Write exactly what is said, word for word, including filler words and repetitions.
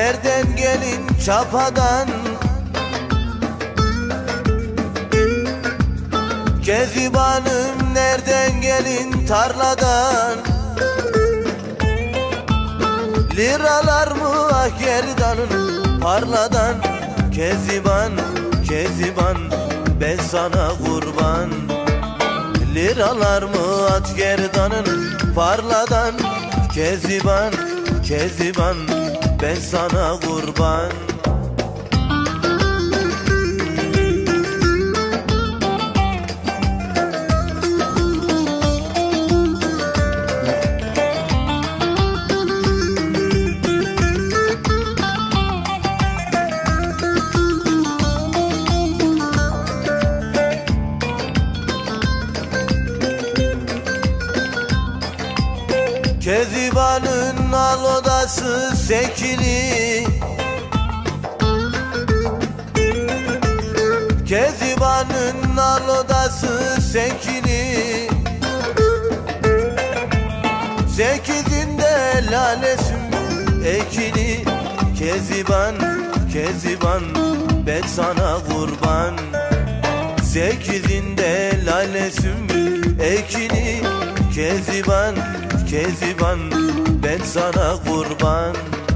nereden gelin Çapa'dan, Kezibanım nereden gelin tarladan. Liralar mı ah gerdanın parladan, Keziban, Keziban ben sana kurban. Liralar mı at gerdanın parladan, Keziban, Keziban ben sana kurban. Kezibanın al odası sekili, Kezibanın al odası sekili. Sekizinde lalesim ekili, Keziban, Keziban ben sana kurban. Sekizinde lalesim ekili, Keziban, Keziban ben sana kurban.